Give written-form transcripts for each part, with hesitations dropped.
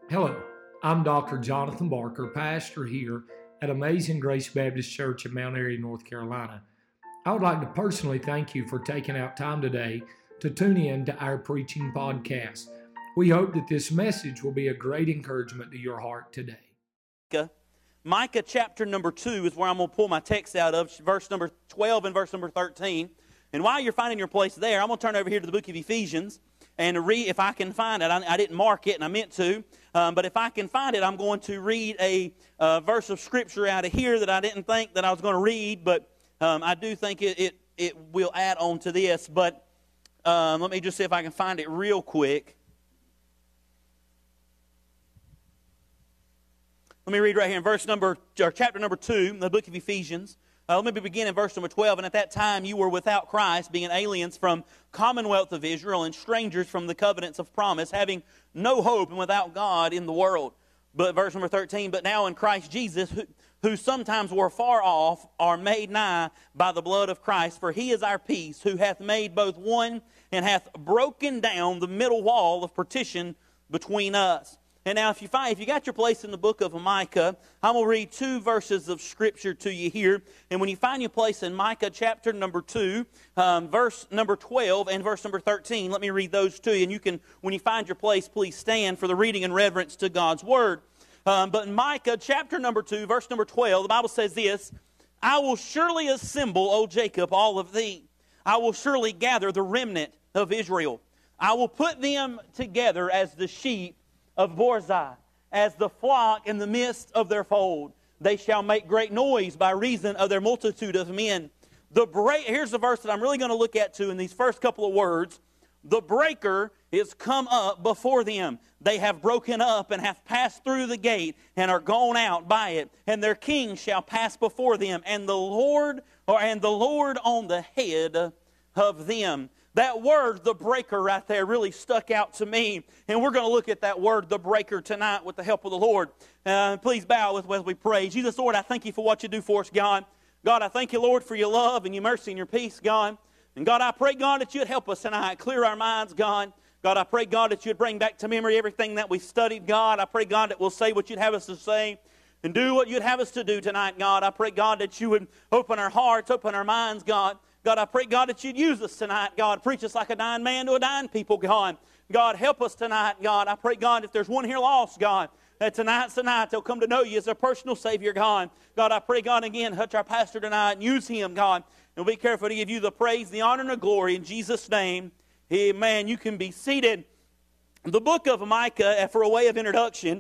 Hello, I'm Dr. Jonathan Barker, pastor here at Amazing Grace Baptist Church in Mount Airy, North Carolina. I would like to personally thank you for taking out time today to tune in to our preaching podcast. We hope that this message will be a great encouragement to your heart today. Micah chapter number 2 is where I'm going to pull my text out of, verse number 12 and verse number 13. And while you're finding your place there, I'm going to turn over here to the book of Ephesians and read, if I can find it. I didn't mark it, and I meant to. But if I can find it, I'm going to read a verse of Scripture out of here that I didn't think that I was going to read, but I do think it will add on to this. But let me just see if I can find it real quick. Let me read right here in chapter number 2, the book of Ephesians. Let me begin in verse number 12. And at that time you were without Christ, being aliens from commonwealth of Israel and strangers from the covenants of promise, having no hope and without God in the world. But verse number 13, but now in Christ Jesus, who sometimes were far off, are made nigh by the blood of Christ. For he is our peace, who hath made both one, and hath broken down the middle wall of partition between us. And now if you got your place in the book of Micah, I'm going to read 2 verses of Scripture to you here. And when you find your place in Micah chapter number 2, verse number 12 and verse number 13, let me read those to you. And you can, when you find your place, please stand for the reading and reverence to God's Word. But in Micah chapter number 2, verse number 12, the Bible says this, I will surely assemble, O Jacob, all of thee. I will surely gather the remnant of Israel. I will put them together as the sheep of Borzai, as the flock in the midst of their fold. They shall make great noise by reason of their multitude of men. Here's the verse that I'm really going to look at too in these first couple of words. The breaker is come up before them. They have broken up and have passed through the gate and are gone out by it. And their king shall pass before them, and the Lord on the head of them. That word, the breaker, right there really stuck out to me. And we're going to look at that word, the breaker, tonight with the help of the Lord. Please bow with as we pray. Jesus, Lord, I thank you for what you do for us, God. God, I thank you, Lord, for your love and your mercy and your peace, God. And God, I pray, God, that you'd help us tonight, clear our minds, God. God, I pray, God, that you'd bring back to memory everything that we studied, God. I pray, God, that we'll say what you'd have us to say and do what you'd have us to do tonight, God. I pray, God, that you would open our hearts, open our minds, God. God, I pray, God, that you'd use us tonight, God. Preach us like a dying man to a dying people, God. God, help us tonight, God. I pray, God, if there's one here lost, God, that tonight's the night they'll come to know you as their personal Savior, God. God, I pray, God, again, touch our pastor tonight and use him, God. And be careful to give you the praise, the honor, and the glory in Jesus' name. Amen. You can be seated. The book of Micah, for a way of introduction,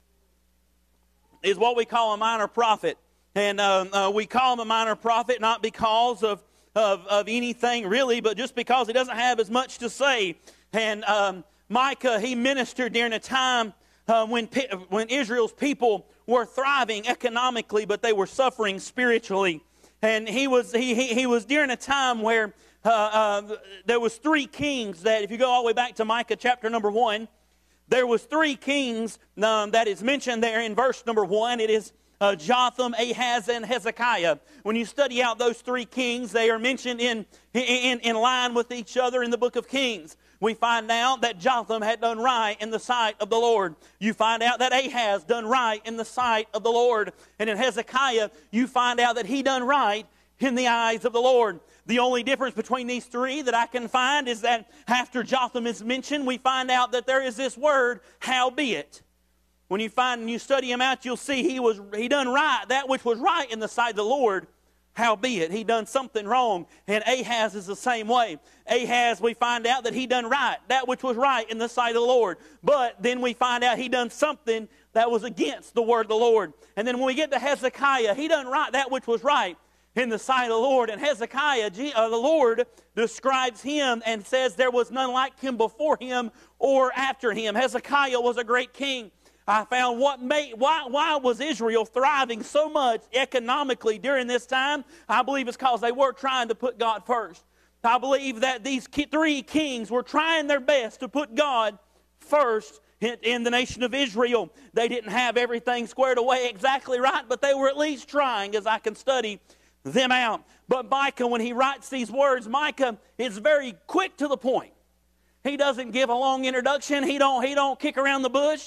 is what we call a minor prophet. And we call him a minor prophet not because of anything really, but just because he doesn't have as much to say. And Micah, he ministered during a time when Israel's people were thriving economically, but they were suffering spiritually. And he was during a time where there was 3 kings that, if you go all the way back to Micah chapter number 1, there was 3 kings that is mentioned there in verse number 1. It is Jotham, Ahaz, and Hezekiah. When you study out those 3 kings, they are mentioned in line with each other in the book of Kings. We find out that Jotham had done right in the sight of the Lord. You find out that Ahaz done right in the sight of the Lord. And in Hezekiah, you find out that he done right in the eyes of the Lord. The only difference between these 3 that I can find is that after Jotham is mentioned, we find out that there is this word, howbeit. When you find and you study him out, you'll see he done right, that which was right in the sight of the Lord. Howbeit, he done something wrong. And Ahaz is the same way. Ahaz, we find out that he done right, that which was right in the sight of the Lord. But then we find out he done something that was against the word of the Lord. And then when we get to Hezekiah, he done right, that which was right in the sight of the Lord. And Hezekiah, the Lord describes him and says there was none like him before him or after him. Hezekiah was a great king. I found why was Israel thriving so much economically during this time? I believe it's because they were trying to put God first. I believe that these 3 kings were trying their best to put God first in the nation of Israel. They didn't have everything squared away exactly right, but they were at least trying, as I can study them out. But Micah, when he writes these words, Micah is very quick to the point. He doesn't give a long introduction. He don't kick around the bush.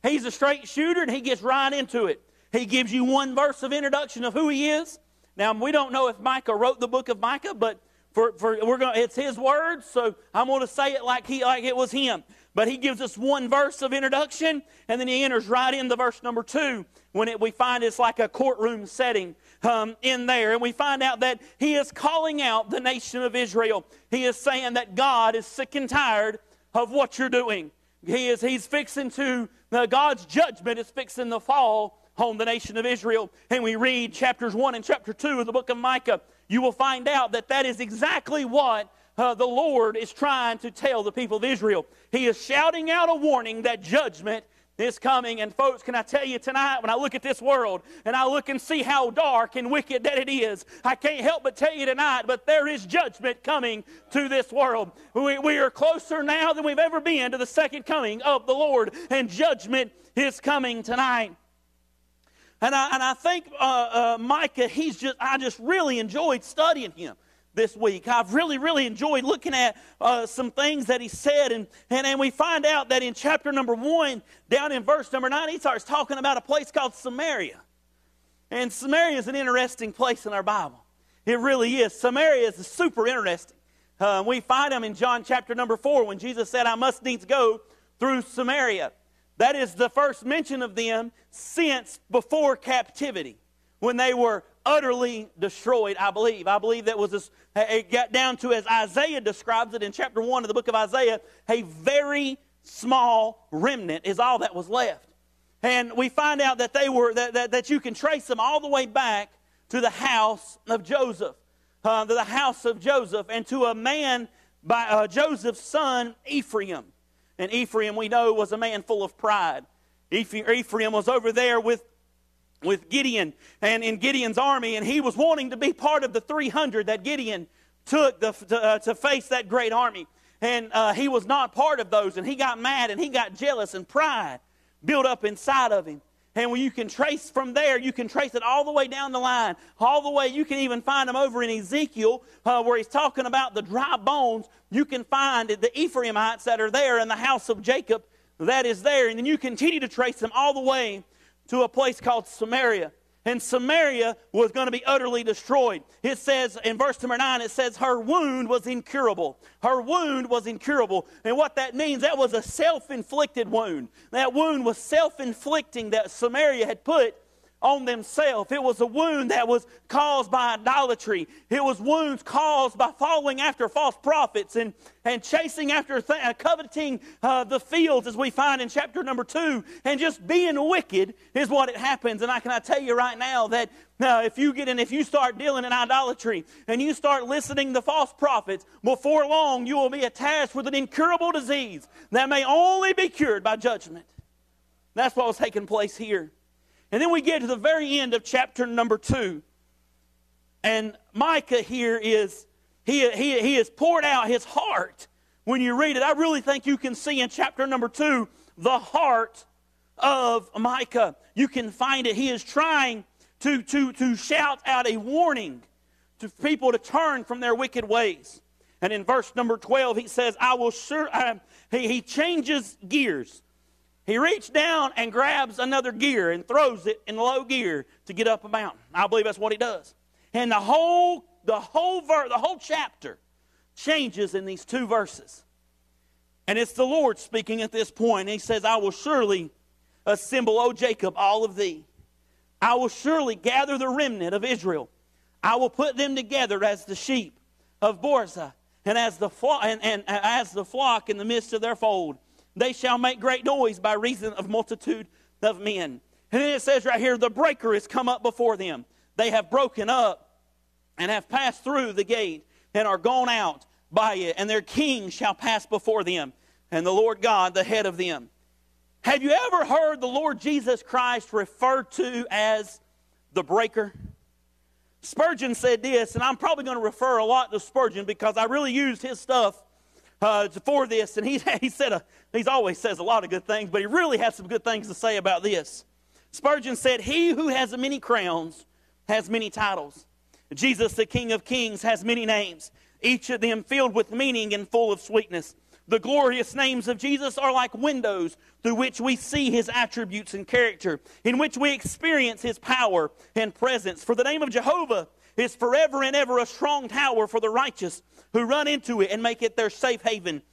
He's a straight shooter, and he gets right into it. He gives you one verse of introduction of who he is. Now, we don't know if Micah wrote the book of Micah, but it's his words, so I'm going to say it like it was him. But he gives us one verse of introduction, and then he enters right into verse number 2 when we find it's like a courtroom setting in there. And we find out that he is calling out the nation of Israel. He is saying that God is sick and tired of what you're doing. He's fixing to, God's judgment is fixing to fall on the nation of Israel. And we read chapters 1 and chapter 2 of the book of Micah. You will find out that that is exactly what the Lord is trying to tell the people of Israel. He is shouting out a warning that judgment is coming. And folks, can I tell you tonight, when I look at this world and I look and see how dark and wicked that it is, I can't help but tell you tonight, but there is judgment coming to this world. We are closer now than we've ever been to the second coming of the Lord, and judgment is coming tonight. And I think Micah, I just really enjoyed studying him this week. I've really enjoyed looking at some things that he said. And we find out that in chapter number 1, down in verse number 9, he starts talking about a place called Samaria. And Samaria is an interesting place in our Bible. It really is. Samaria is super interesting. We find him in John chapter number 4 when Jesus said, I must needs go through Samaria. That is the first mention of them since before captivity, when they were utterly destroyed, I believe. I believe that was it got down to, as Isaiah describes it in chapter 1 of the book of Isaiah, a very small remnant is all that was left. And we find out that they were that you can trace them all the way back to the house of Joseph, and to a man by Joseph's son Ephraim. And Ephraim, we know, was a man full of pride. Ephraim was over there with Gideon and in Gideon's army, and he was wanting to be part of the 300 that Gideon took to face that great army. And he was not part of those, and he got mad and he got jealous, and pride built up inside of him. And when you can trace from there, you can trace it all the way down the line. All the way, you can even find them over in Ezekiel, where he's talking about the dry bones. You can find the Ephraimites that are there in the house of Jacob that is there. And then you continue to trace them all the way to a place called Samaria. And Samaria was going to be utterly destroyed. It says in verse number 9, it says her wound was incurable. Her wound was incurable. And what that means, that was a self-inflicted wound. That wound was self-inflicting that Samaria had put on themselves. It was a wound that was caused by idolatry. It was wounds caused by following after false prophets and chasing after coveting the fields, as we find in chapter number 2, and just being wicked is what it happens. And I tell you right now that if you start dealing in idolatry and you start listening to false prophets, before long you will be attached with an incurable disease that may only be cured by judgment. That's what was taking place here. And then we get to the very end of chapter number 2. And Micah here he has poured out his heart. When you read it, I really think you can see in chapter number 2 the heart of Micah. You can find it. He is trying to shout out a warning to people to turn from their wicked ways. And in verse number 12, he says, he changes gears. He reached down and grabs another gear and throws it in low gear to get up a mountain. I believe that's what he does. And the whole chapter changes in these 2 verses. And it's the Lord speaking at this point. He says, I will surely assemble, O Jacob, all of thee. I will surely gather the remnant of Israel. I will put them together as the sheep of Borzah, and as the flock in the midst of their fold. They shall make great noise by reason of multitude of men. And then it says right here, the breaker is come up before them. They have broken up and have passed through the gate and are gone out by it. And their king shall pass before them, and the Lord God the head of them. Have you ever heard the Lord Jesus Christ referred to as the breaker? Spurgeon said this, and I'm probably going to refer a lot to Spurgeon because I really used his stuff for this, and he always says a lot of good things, but he really has some good things to say about this. Spurgeon said, he who has many crowns has many titles. Jesus, the King of Kings, has many names, each of them filled with meaning and full of sweetness. The glorious names of Jesus are like windows through which we see His attributes and character, in which we experience His power and presence. For the name of Jehovah is forever and ever a strong tower for the righteous who run into it and make it their safe haven.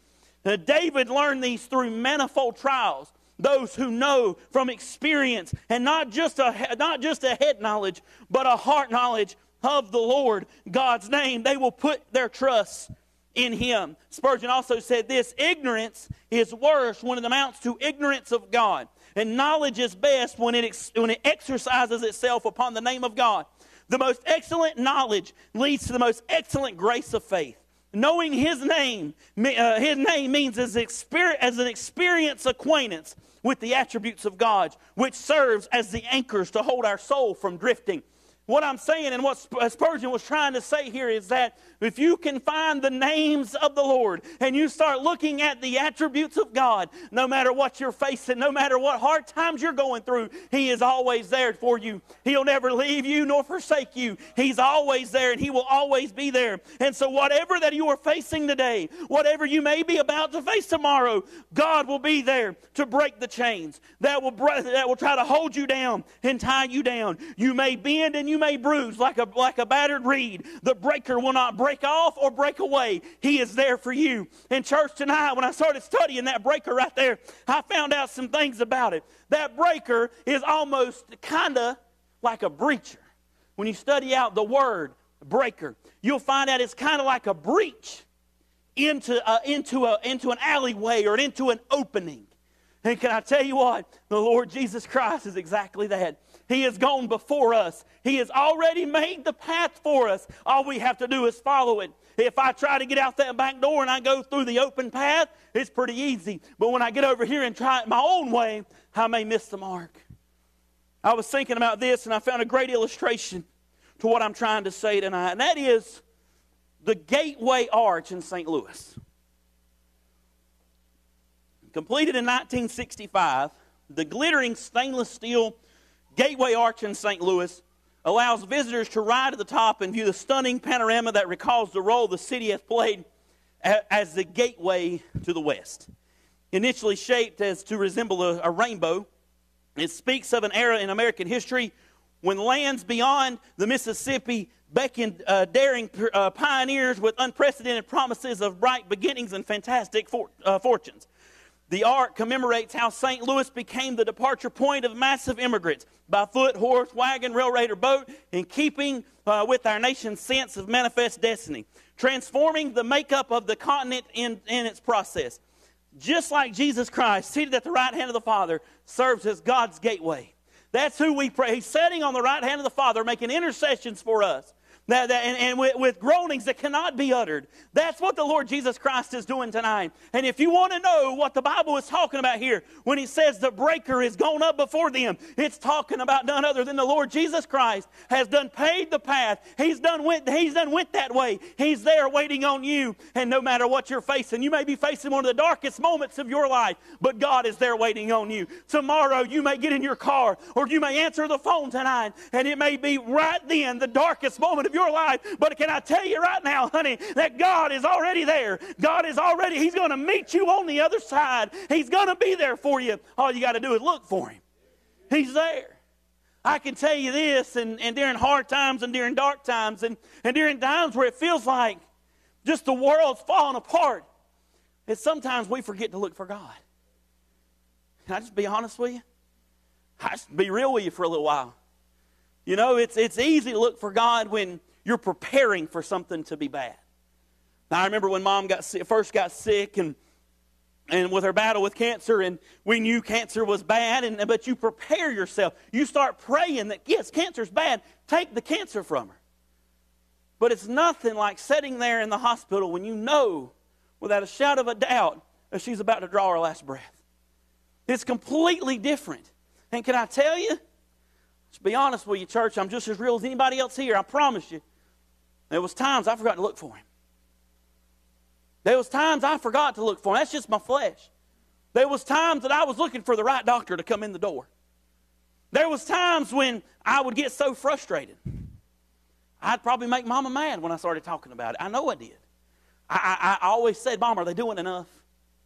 David learned these through manifold trials. Those who know from experience, and not just a head knowledge, but a heart knowledge of the Lord, God's name, they will put their trust in Him. Spurgeon also said this: ignorance is worse when it amounts to ignorance of God, and knowledge is best when it exercises itself upon the name of God. The most excellent knowledge leads to the most excellent grace of faith. Knowing His name means as an experienced acquaintance with the attributes of God, which serves as the anchors to hold our soul from drifting. What I'm saying and what Spurgeon was trying to say here is that if you can find the names of the Lord and you start looking at the attributes of God, no matter what you're facing, no matter what hard times you're going through, He is always there for you. He'll never leave you nor forsake you. He's always there, and He will always be there. And so whatever that you are facing today, whatever you may be about to face tomorrow, God will be there to break the chains that will try to hold you down and tie you down. You may bend and you may bruise like a battered reed. The breaker will not break off or break away. He is there for you. In church tonight, when I started studying that breaker right there, I found out some things about it. That breaker is almost kind of like a breacher. When you study out the word breaker, you'll find out it's kind of like a breach into an alleyway or into an opening. And can I tell you what? The Lord Jesus Christ is exactly that. He has gone before us. He has already made the path for us. All we have to do is follow it. If I try to get out that back door and I go through the open path, it's pretty easy. But when I get over here and try it my own way, I may miss the mark. I was thinking about this, and I found a great illustration to what I'm trying to say tonight, and that is the Gateway Arch in St. Louis. Completed in 1965, the glittering stainless steel Gateway Arch in St. Louis allows visitors to ride to the top and view the stunning panorama that recalls the role the city has played as the gateway to the West. Initially shaped as to resemble a rainbow, it speaks of an era in American history when lands beyond the Mississippi beckoned daring pioneers with unprecedented promises of bright beginnings and fantastic fortunes. The arc commemorates how St. Louis became the departure point of massive immigrants by foot, horse, wagon, railroad, or boat, in keeping with our nation's sense of manifest destiny, transforming the makeup of the continent in its process. Just like Jesus Christ, seated at the right hand of the Father, serves as God's gateway. That's who we pray. He's sitting on the right hand of the Father, making intercessions for us. And with groanings that cannot be uttered. That's what the Lord Jesus Christ is doing tonight. And if you want to know what the Bible is talking about here, when He says the breaker is gone up before them, it's talking about none other than the Lord Jesus Christ has done paid the path. He's done went that way. He's there waiting on you. And no matter what you're facing, you may be facing one of the darkest moments of your life, but God is there waiting on you. Tomorrow you may get in your car, or you may answer the phone tonight, and it may be right then the darkest moment of your life. But can I tell you right now, honey, that God is already there. He's going to meet you on the other side. He's going to be there for you. All you got to do is look for Him. He's there. I can tell you this, and during hard times and during dark times and during times where it feels like just the world's falling apart, is sometimes we forget to look for God. Can I just be honest with you? I just be real with you for a little while. You know, it's easy to look for God when you're preparing for something to be bad. Now, I remember when Mom first got sick and with her battle with cancer, and we knew cancer was bad, but you prepare yourself. You start praying that, yes, cancer's bad. Take the cancer from her. But it's nothing like sitting there in the hospital when you know, without a shadow of a doubt, that she's about to draw her last breath. It's completely different. And can I tell you, to be honest with you, church, I'm just as real as anybody else here. I promise you. There was times I forgot to look for Him. There was times I forgot to look for Him. That's just my flesh. There was times that I was looking for the right doctor to come in the door. There was times when I would get so frustrated. I'd probably make Mama mad when I started talking about it. I know I did. I always said, Mom, are they doing enough?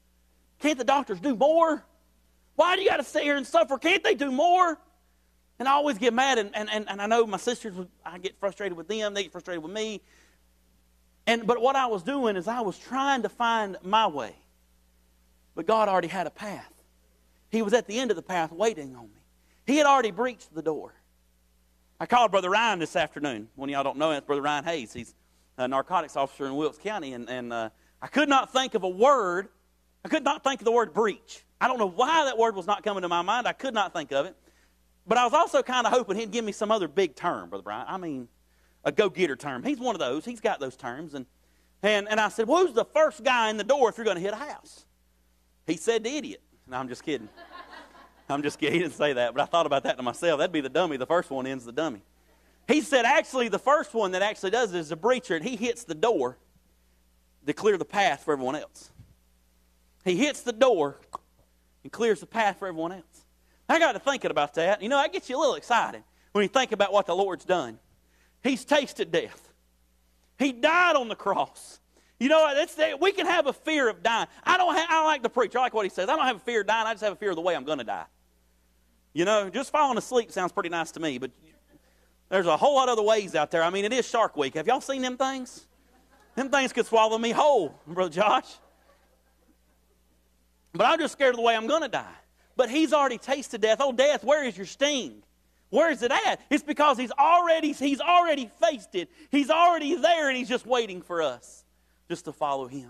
Can't the doctors do more? Why do you got to sit here and suffer? Can't they do more? And I always get mad, and I know my sisters, I get frustrated with them, they get frustrated with me. But what I was doing is I was trying to find my way. But God already had a path. He was at the end of the path waiting on me. He had already breached the door. I called Brother Ryan this afternoon. One of y'all don't know him, it's Brother Ryan Hayes. He's a narcotics officer in Wilkes County, and I could not think of a word. I could not think of the word breach. I don't know why that word was not coming to my mind. I could not think of it. But I was also kind of hoping he'd give me some other big term, Brother Brian. I mean, a go-getter term. He's one of those. He's got those terms. And I said, well, who's the first guy in the door if you're going to hit a house? He said the idiot. No, I'm just kidding. I'm just kidding. He didn't say that, but I thought about that to myself. That'd be the dummy. The first one ends the dummy. He said, actually, the first one that actually does it is a breacher, and he hits the door to clear the path for everyone else. He hits the door and clears the path for everyone else. I got to thinking about that. You know, that gets you a little excited when you think about what the Lord's done. He's tasted death. He died on the cross. You know, we can have a fear of dying. I don't like the preacher. I like what he says. I don't have a fear of dying. I just have a fear of the way I'm going to die. You know, just falling asleep sounds pretty nice to me, but there's a whole lot of other ways out there. I mean, it is Shark Week. Have y'all seen them things? Them things could swallow me whole, Brother Josh. But I'm just scared of the way I'm going to die. But he's already tasted death. Oh, death, where is your sting? Where is it at? It's because he's already faced it. He's already there, and he's just waiting for us just to follow him.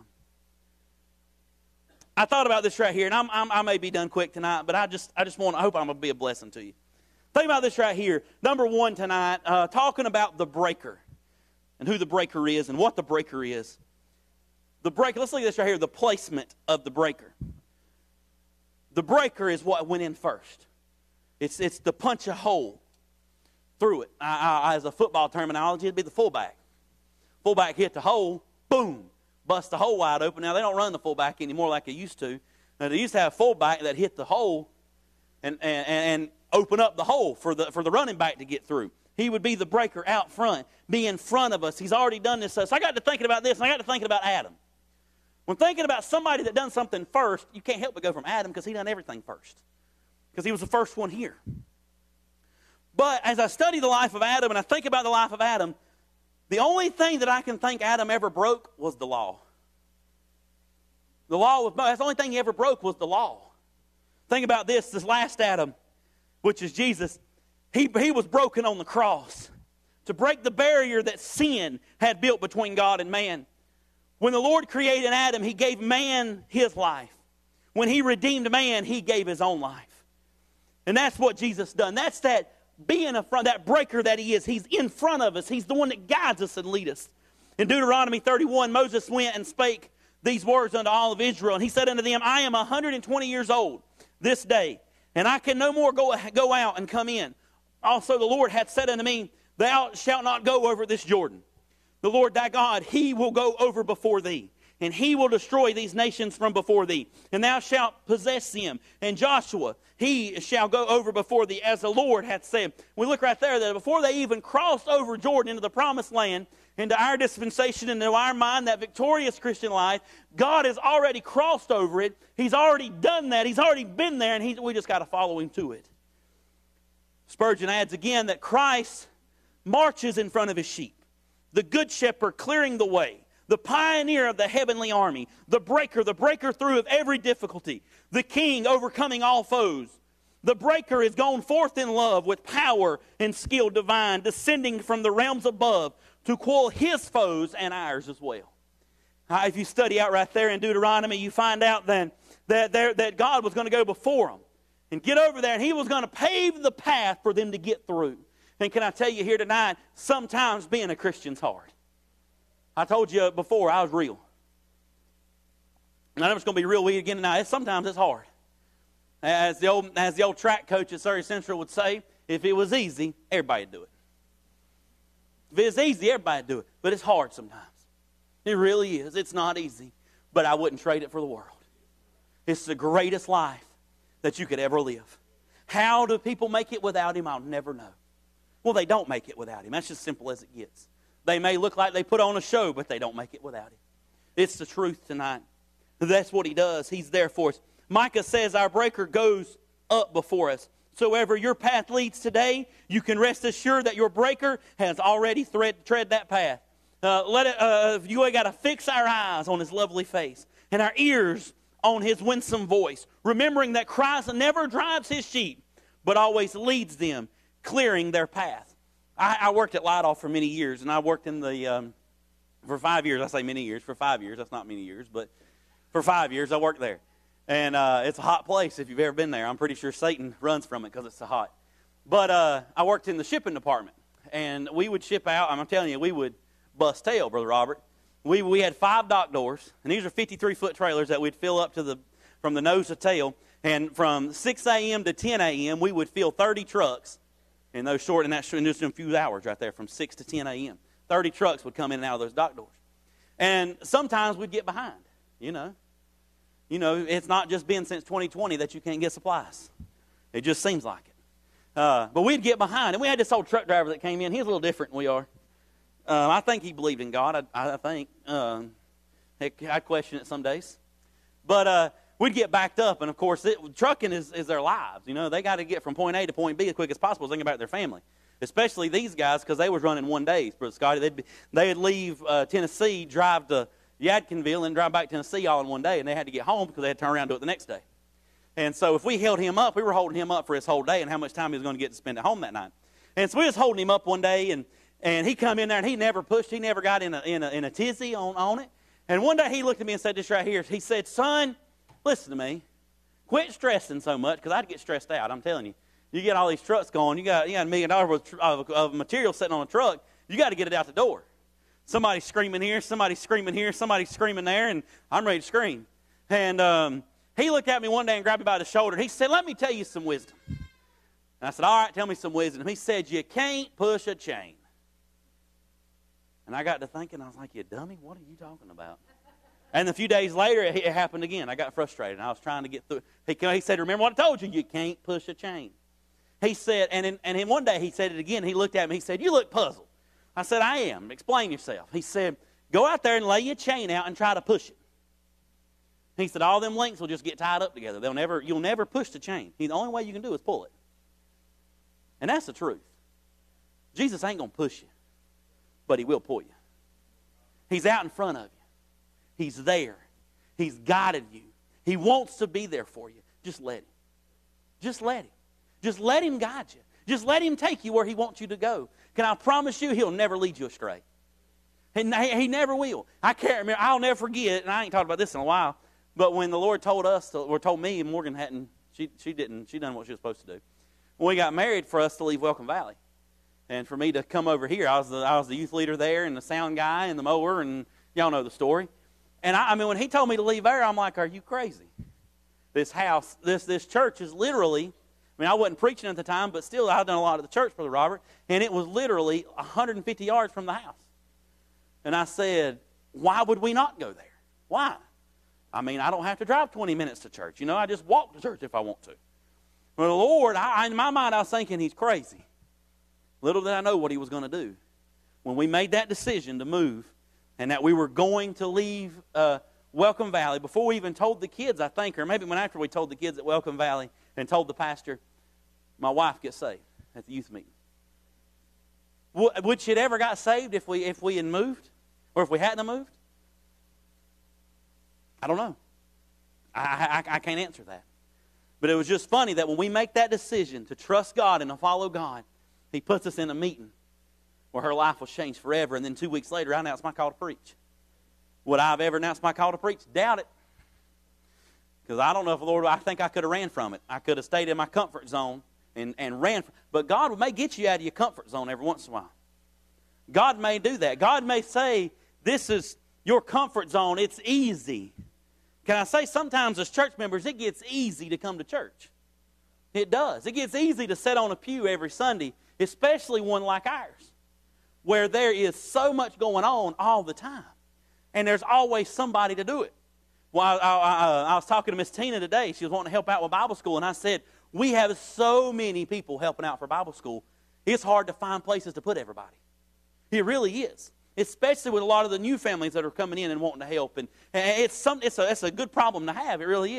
I thought about this right here, and I may be done quick tonight, but I hope I'm going to be a blessing to you. Think about this right here. Number one tonight, talking about the breaker and who the breaker is and what the breaker is. The breaker, let's look at this right here, the placement of the breaker. The breaker is what went in first. It's to punch a hole through it. As a football terminology, it'd be the fullback. Fullback hit the hole, boom, bust the hole wide open. Now, they don't run the fullback anymore like they used to. Now, they used to have a fullback that hit the hole and open up the hole for the running back to get through. He would be the breaker out front, be in front of us. He's already done this. So I got to thinking about this, and I got to thinking about Adam. When thinking about somebody that done something first, you can't help but go from Adam because he done everything first. Because he was the first one here. But as I study the life of Adam and I think about the life of Adam, the only thing that I can think Adam ever broke was the law. That's the only thing he ever broke was the law. Think about this last Adam, which is Jesus. He was broken on the cross to break the barrier that sin had built between God and man. When the Lord created Adam, he gave man his life. When he redeemed man, he gave his own life. And that's what Jesus done. That's that being in front, that breaker that he is. He's in front of us. He's the one that guides us and leads us. In Deuteronomy 31, Moses went and spake these words unto all of Israel. And he said unto them, I am 120 years old this day, and I can no more go out and come in. Also the Lord hath said unto me, thou shalt not go over this Jordan. The Lord thy God, he will go over before thee, and he will destroy these nations from before thee, and thou shalt possess them. And Joshua, he shall go over before thee, as the Lord hath said. We look right there that before they even crossed over Jordan into the promised land, into our dispensation, into our mind, that victorious Christian life, God has already crossed over it. He's already done that. He's already been there, and we just got to follow him to it. Spurgeon adds again that Christ marches in front of his sheep. The good shepherd clearing the way, the pioneer of the heavenly army, the breaker through of every difficulty, the king overcoming all foes. The breaker is gone forth in love with power and skill divine, descending from the realms above to quell his foes and ours as well. If you study out right there in Deuteronomy, you find out then that God was going to go before them and get over there, and he was going to pave the path for them to get through. And can I tell you here tonight, sometimes being a Christian's hard. I told you before, I was real. And I'm just going to be real with you again tonight. Sometimes it's hard. As the old track coach at Surrey Central would say, if it was easy, everybody would do it. If it's easy, everybody would do it. But it's hard sometimes. It really is. It's not easy. But I wouldn't trade it for the world. It's the greatest life that you could ever live. How do people make it without him? I'll never know. Well, they don't make it without him. That's just simple as it gets. They may look like they put on a show, but they don't make it without him. It's the truth tonight. That's what he does. He's there for us. Micah says our breaker goes up before us. So wherever your path leads today, you can rest assured that your breaker has already tread that path. You got to fix our eyes on his lovely face and our ears on his winsome voice, remembering that Christ never drives his sheep, but always leads them, clearing their path. I worked at Light Off for many years, and I worked in the, for 5 years. I say many years. For 5 years. That's not many years, but for 5 years I worked there. And it's a hot place if you've ever been there. I'm pretty sure Satan runs from it because it's so hot. But I worked in the shipping department, and we would ship out. I'm telling you, we would bust tail, Brother Robert. We had 5 dock doors, and these are 53-foot trailers that we'd fill up to from the nose to tail. And from 6 a.m. to 10 a.m., we would fill 30 trucks in those short, and that's just in a few hours right there, from 6 to 10 a.m. 30 trucks would come in and out of those dock doors. And sometimes we'd get behind, you know. You know, it's not just been since 2020 that you can't get supplies. It just seems like it. But we'd get behind. And we had this old truck driver that came in. He was a little different than we are. I think he believed in God, I think. I'd question it some days. But we'd get backed up. And, of course, trucking is their lives. You know, they got to get from point A to point B as quick as possible, thinking about their family. Especially these guys, because they was running 1 day, Brother Scotty. They'd leave Tennessee, drive to Yadkinville, and drive back to Tennessee all in 1 day, and they had to get home because they had to turn around and do it the next day. And so if we held him up, we were holding him up for his whole day and how much time he was going to get to spend at home that night. And so we was holding him up 1 day, and he come in there, and he never pushed. He never got in a tizzy on it. And one day he looked at me and said this right here. He said, "Son, listen to me. Quit stressing so much," because I'd get stressed out, I'm telling you. You get all these trucks going. You got $1 million worth of material sitting on a truck. You got to get it out the door. Somebody's screaming here, somebody's screaming here, somebody's screaming there, and I'm ready to scream. And he looked at me one day and grabbed me by the shoulder. He said, "Let me tell you some wisdom." And I said, "All right, tell me some wisdom." He said, "You can't push a chain." And I got to thinking, I was like, "You dummy, what are you talking about?" And a few days later, it happened again. I got frustrated, and I was trying to get through. He said, "Remember what I told you? You can't push a chain." He said, and one day he said it again. He looked at me. He said, "You look puzzled." I said, "I am. Explain yourself." He said, "Go out there and lay your chain out and try to push it." He said, "All them links will just get tied up together. You'll never push the chain. The only way you can do is pull it." And that's the truth. Jesus ain't going to push you, but he will pull you. He's out in front of you. He's there. He's guided you. He wants to be there for you. Just let him. Just let him. Just let him guide you. Just let him take you where he wants you to go. Can I promise you, he'll never lead you astray. He never will. I can't remember. I'll never forget, and I ain't talked about this in a while, but when the Lord told us, or told me, and Morgan hadn't, she done what she was supposed to do. When we got married, for us to leave Welcome Valley. And for me to come over here, I was the youth leader there, and the sound guy, and the mower, and y'all know the story. And I mean, when he told me to leave there, I'm like, "Are you crazy? This house, this church is literally," I mean, I wasn't preaching at the time, but still, I'd done a lot at the church, Brother Robert, and it was literally 150 yards from the house. And I said, "Why would we not go there? Why? I mean, I don't have to drive 20 minutes to church. You know, I just walk to church if I want to." But the Lord, in my mind, I was thinking he's crazy. Little did I know what he was going to do. When we made that decision to move and that we were going to leave Welcome Valley, before we even told the kids, I think, or maybe when after we told the kids at Welcome Valley and told the pastor, my wife gets saved at the youth meeting. Would she have ever got saved if we had moved? Or if we hadn't moved? I don't know. I can't answer that. But it was just funny that when we make that decision to trust God and to follow God, he puts us in a meeting where her life was changed forever. And then 2 weeks later, I announced my call to preach. Would I have ever announced my call to preach? Doubt it. Because I don't know if the Lord, I think I could have ran from it. I could have stayed in my comfort zone and ran. But God may get you out of your comfort zone every once in a while. God may do that. God may say, "This is your comfort zone. It's easy." Can I say sometimes as church members, it gets easy to come to church. It does. It gets easy to sit on a pew every Sunday, especially one like ours, where there is so much going on all the time. And there's always somebody to do it. Well, I was talking to Miss Tina today. She was wanting to help out with Bible school. And I said, we have so many people helping out for Bible school. It's hard to find places to put everybody. It really is. Especially with a lot of the new families that are coming in and wanting to help. And it's a good problem to have. It really is.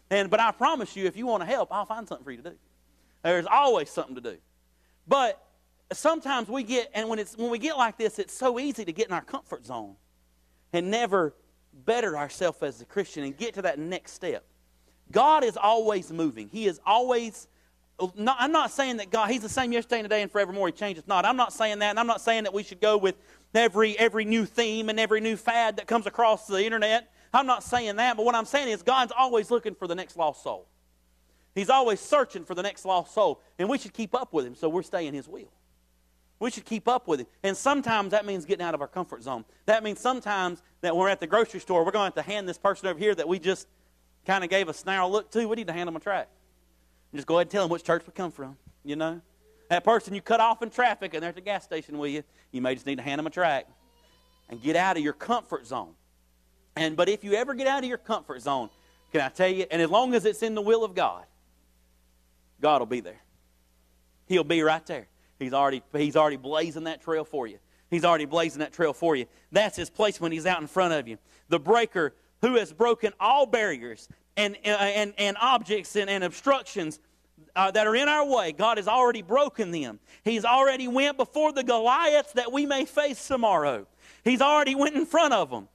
But I promise you, if you want to help, I'll find something for you to do. There's always something to do. But sometimes we get, and when we get like this, it's so easy to get in our comfort zone and never better ourselves as a Christian and get to that next step. God is always moving. He is always, I'm not saying that God, He's the same yesterday and today and forevermore. He changes not. I'm not saying that, and I'm not saying that we should go with every new theme and every new fad that comes across the internet. I'm not saying that, but what I'm saying is God's always looking for the next lost soul. He's always searching for the next lost soul, and we should keep up with Him so we're staying His will. We should keep up with Him. And sometimes that means getting out of our comfort zone. That means sometimes that when we're at the grocery store, we're going to have to hand this person over here that we just kind of gave a snarl look to, we need to hand them a tract. And just go ahead and tell them which church we come from, you know. That person you cut off in traffic and they're at the gas station with you, you may just need to hand them a tract and get out of your comfort zone. But if you ever get out of your comfort zone, can I tell you, and as long as it's in the will of God, God will be there. He'll be right there. He's already blazing that trail for you. He's already blazing that trail for you. That's His place when He's out in front of you. The breaker who has broken all barriers and objects and obstructions that are in our way, God has already broken them. He's already went before the Goliaths that we may face tomorrow. He's already went in front of them.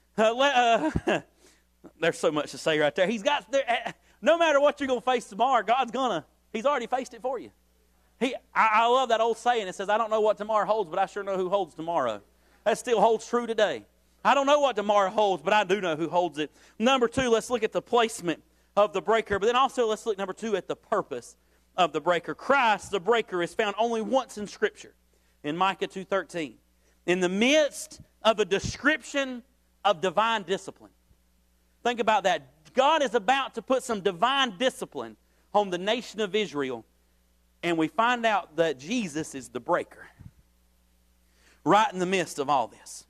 There's so much to say right there. No matter what you're going to face tomorrow, He's already faced it for you. I love that old saying. It says, I don't know what tomorrow holds, but I sure know who holds tomorrow. That still holds true today. I don't know what tomorrow holds, but I do know who holds it. Number 2, let's look at the placement of the breaker. But then also let's look, number 2, at the purpose of the breaker. Christ, the breaker, is found only once in Scripture, in Micah 2:13. In the midst of a description of divine discipline. Think about that. God is about to put some divine discipline on the nation of Israel, and we find out that Jesus is the breaker. Right in the midst of all this.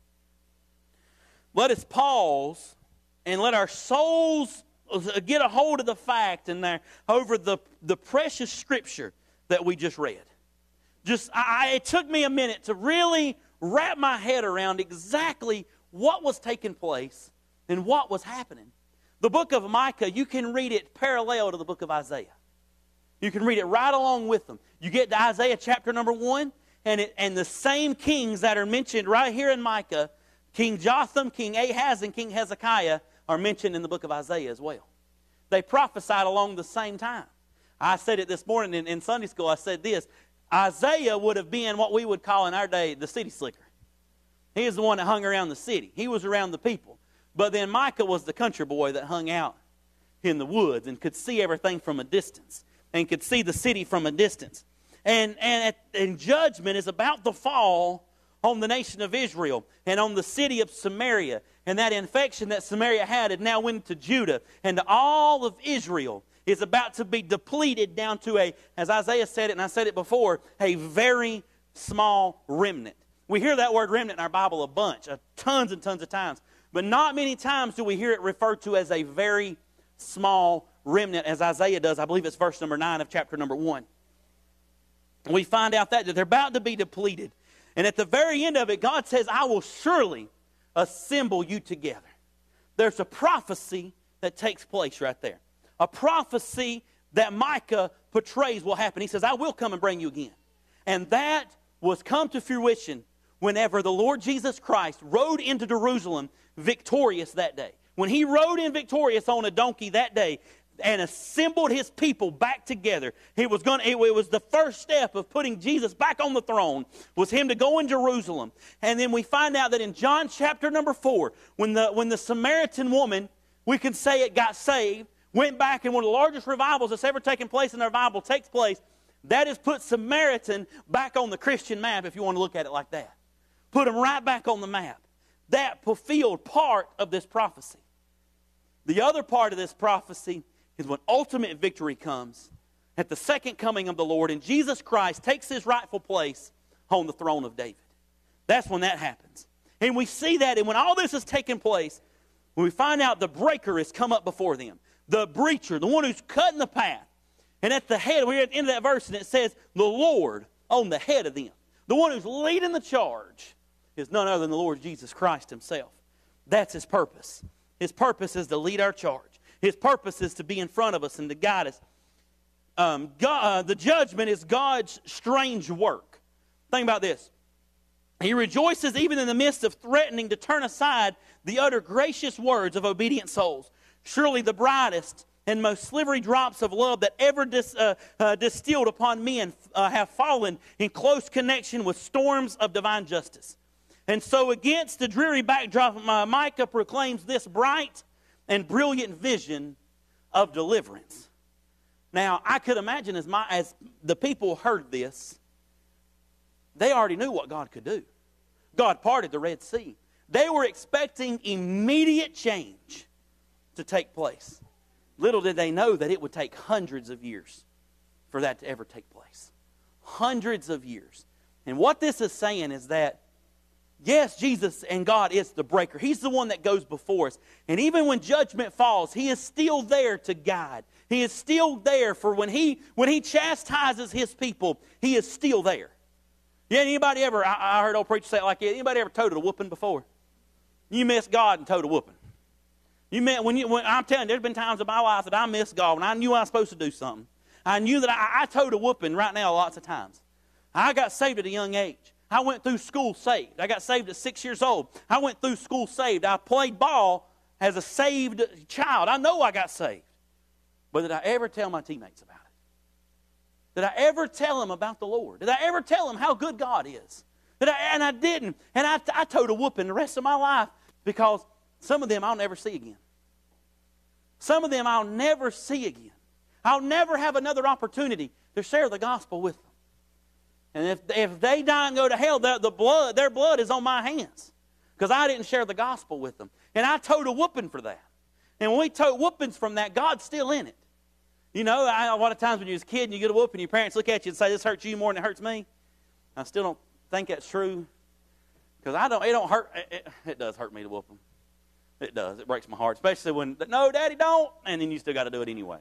Let us pause and let our souls get a hold of the fact over the precious Scripture that we just read. It took me a minute to really wrap my head around exactly what was taking place and what was happening. The book of Micah, you can read it parallel to the book of Isaiah. You can read it right along with them. You get to Isaiah chapter number 1, and the same kings that are mentioned right here in Micah, King Jotham, King Ahaz, and King Hezekiah, are mentioned in the book of Isaiah as well. They prophesied along the same time. I said it this morning in Sunday school. I said this. Isaiah would have been what we would call in our day the city slicker. He was the one that hung around the city. He was around the people. But then Micah was the country boy that hung out in the woods and could see everything from a distance and could see the city from a distance. And judgment is about to fall on the nation of Israel and on the city of Samaria. And that infection that Samaria had now went to Judah and to all of Israel is about to be depleted down to as Isaiah said it, and I said it before, a very small remnant. We hear that word remnant in our Bible a bunch, tons and tons of times. But not many times do we hear it referred to as a very small remnant, as Isaiah does. I believe it's verse number 9 of chapter number 1. We find out that they're about to be depleted. And at the very end of it, God says, I will surely assemble you together. There's a prophecy that takes place right there. A prophecy that Micah portrays will happen. He says, I will come and bring you again. And that was come to fruition whenever the Lord Jesus Christ rode into Jerusalem victorious that day. When He rode in victorious on a donkey that day and assembled His people back together, it was the first step of putting Jesus back on the throne, was Him to go in Jerusalem. And then we find out that in John chapter number 4, when the Samaritan woman, we can say it got saved, went back, and one of the largest revivals that's ever taken place in the Bible takes place, that has put Samaritan back on the Christian map, if you want to look at it like that. Put them right back on the map. That fulfilled part of this prophecy. The other part of this prophecy is when ultimate victory comes at the second coming of the Lord, and Jesus Christ takes His rightful place on the throne of David. That's when that happens. And we see that, and when all this is taking place, when we find out the breaker has come up before them, the breacher, the one who's cutting the path. And at the head, we're at the end of that verse, and it says, the Lord on the head of them. The one who's leading the charge is none other than the Lord Jesus Christ Himself. That's His purpose. His purpose is to lead our charge. His purpose is to be in front of us and to guide us. The judgment is God's strange work. Think about this. He rejoices even in the midst of threatening to turn aside the utter gracious words of obedient souls. Surely the brightest and most slivery drops of love that ever distilled upon men have fallen in close connection with storms of divine justice. And so against the dreary backdrop, Micah proclaims this bright and brilliant vision of deliverance. Now, I could imagine as the people heard this, they already knew what God could do. God parted the Red Sea. They were expecting immediate change to take place. Little did they know that it would take hundreds of years for that to ever take place. Hundreds of years. And what this is saying is that, yes, Jesus and God is the breaker. He's the one that goes before us. And even when judgment falls, He is still there to guide. He is still there for when He chastises His people, He is still there. Yeah, anybody ever, I heard old preachers say it like this, anybody ever toted a whooping before? You miss God and toted a whooping. When I'm telling you, there's been times in my life that I missed God when I knew I was supposed to do something. I knew that I toted a whooping right now lots of times. I got saved at a young age. I went through school saved. I got saved at 6 years old. I went through school saved. I played ball as a saved child. I know I got saved. But did I ever tell my teammates about it? Did I ever tell them about the Lord? Did I ever tell them how good God is? And I didn't. And I toted a whooping the rest of my life because some of them I'll never see again. Some of them I'll never see again. I'll never have another opportunity to share the gospel with them. And if they die and go to hell, their blood is on my hands because I didn't share the gospel with them. And I toted a whooping for that. And when we tote whoopings from that, God's still in it. You know, a lot of times when you was a kid and you get a whooping, your parents look at you and say, this hurts you more than it hurts me. I still don't think that's true because it don't hurt. It does hurt me to whoop them. It does. It breaks my heart, especially when, no, Daddy, don't. And then you still got to do it anyway.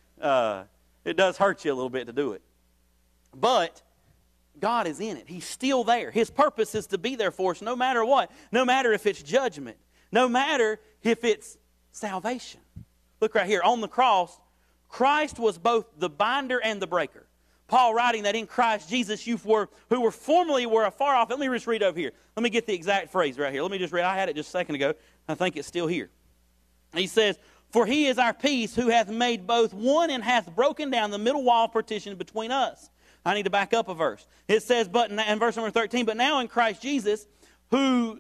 It does hurt you a little bit to do it. But God is in it. He's still there. His purpose is to be there for us no matter what. No matter if it's judgment. No matter if it's salvation. Look right here. On the cross, Christ was both the binder and the breaker. Paul writing that in Christ Jesus you who were formerly afar off. Let me just read over here. Let me get the exact phrase right here. Let me just read. I had it just a second ago. I think it's still here. He says, for He is our peace, who hath made both one and hath broken down the middle wall partition between us. I need to back up a verse. It says, but in verse number 13, but now in Christ Jesus, ye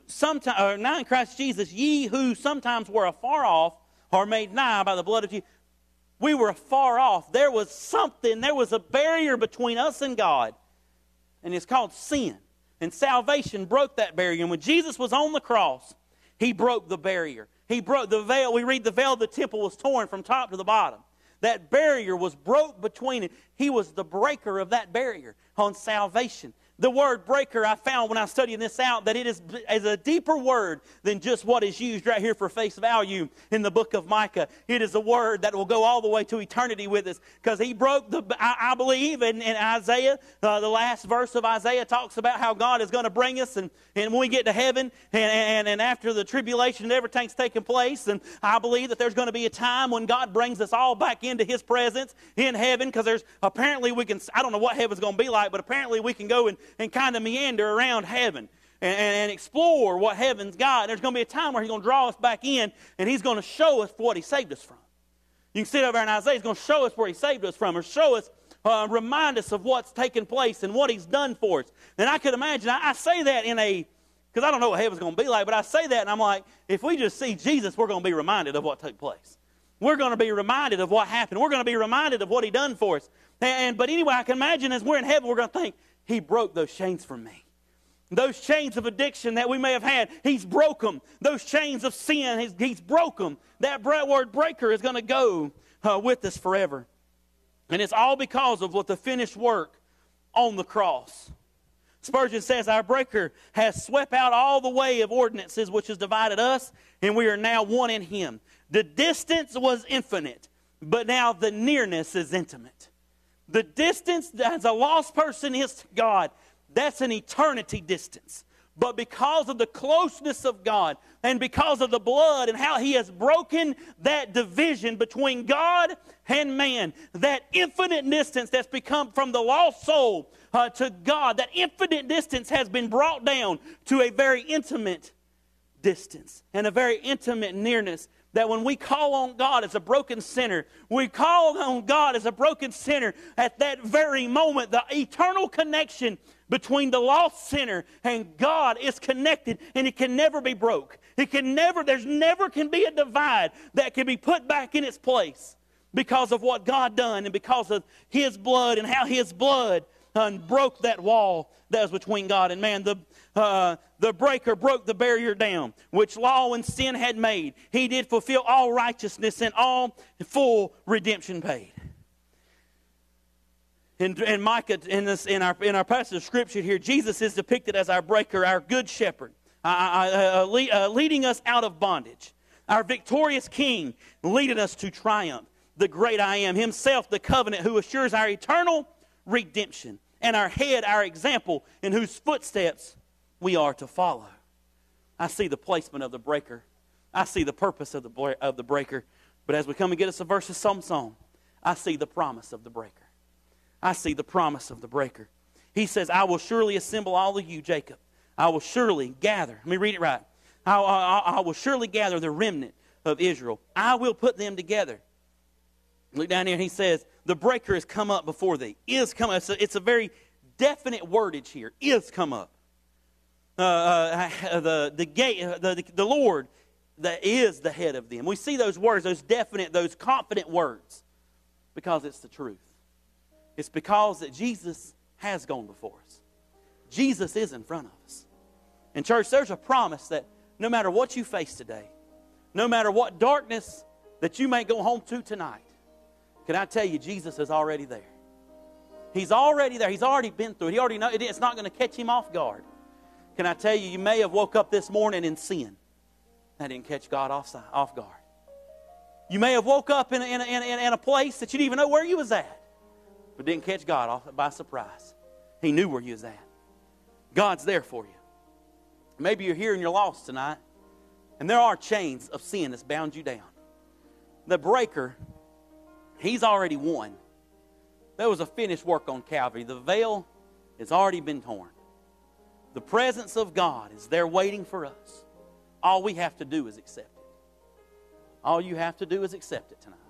who sometimes were afar off, are made nigh by the blood of Jesus. We were afar off. There was a barrier between us and God. And it's called sin. And salvation broke that barrier. And when Jesus was on the cross, He broke the barrier. He broke the veil. We read the veil of the temple was torn from top to the bottom. That barrier was broke between it. He was the breaker of that barrier on salvation. The word breaker, I found when I was studying this out, that it is a deeper word than just what is used right here for face value in the book of Micah. It is a word that will go all the way to eternity with us, because He broke I believe in Isaiah, the last verse of Isaiah talks about how God is going to bring us, and when we get to heaven, and after the tribulation and everything's taken place, and I believe that there's going to be a time when God brings us all back into His presence in heaven, because apparently I don't know what heaven's going to be like, but apparently we can go and kind of meander around heaven and explore what heaven's got. There's going to be a time where He's going to draw us back in, and He's going to show us what He saved us from. You can see it over in Isaiah. He's going to show us where He saved us from, or show us, remind us of what's taken place and what He's done for us. And I could imagine, I say that because I don't know what heaven's going to be like, but I say that and I'm like, if we just see Jesus, we're going to be reminded of what took place. We're going to be reminded of what happened. We're going to be reminded of what He done for us. But anyway, I can imagine as we're in heaven, we're going to think, He broke those chains from me. Those chains of addiction that we may have had, He's broke them. Those chains of sin, He's broke them. That word breaker is going to go with us forever. And it's all because of what the finished work on the cross. Spurgeon says, our breaker has swept out all the way of ordinances which has divided us, and we are now one in Him. The distance was infinite, but now the nearness is intimate. The distance as a lost person is to God, that's an eternity distance. But because of the closeness of God and because of the blood and how He has broken that division between God and man, that infinite distance that's become from the lost soul to God, that infinite distance has been brought down to a very intimate distance and a very intimate nearness. That when we call on God as a broken sinner, we call on God as a broken sinner at that very moment, the eternal connection between the lost sinner and God is connected, and it can never be broke. There's never can be a divide that can be put back in its place because of what God done and because of His blood and how His blood broke that wall that was between God and man. The breaker broke the barrier down, which law and sin had made. He did fulfill all righteousness and all full redemption paid. In Micah, in our passage of Scripture here, Jesus is depicted as our breaker, our good shepherd, leading us out of bondage. Our victorious King leading us to triumph. The great I Am, Himself, the covenant, who assures our eternal redemption. And our head, our example, in whose footsteps we are to follow. I see the placement of the breaker. I see the purpose of the breaker. But as we come and get us a verse of some, I see the promise of the breaker. I see the promise of the breaker. He says, I will surely assemble all of you, Jacob. I will surely gather. Let me read it right. I will surely gather the remnant of Israel. I will put them together. Look down here and he says, the breaker has come up before thee. Is come up. It's a very definite wordage here. Is come up. The Lord that is the head of them. We see those words, those definite, those confident words, because it's the truth. It's because that Jesus has gone before us. Jesus is in front of us. And church, there's a promise that no matter what you face today, no matter what darkness that you may go home to tonight, can I tell you, Jesus is already there. He's already there. He's already been through it. He already knows it's not going to catch him off guard. Can I tell you, you may have woke up this morning in sin. That didn't catch God off guard. You may have woke up in a place that you didn't even know where you was at, but didn't catch God by surprise. He knew where you was at. God's there for you. Maybe you're here and you're lost tonight, and there are chains of sin that's bound you down. The breaker, He's already won. There was a finished work on Calvary. The veil has already been torn. The presence of God is there waiting for us. All we have to do is accept it. All you have to do is accept it tonight.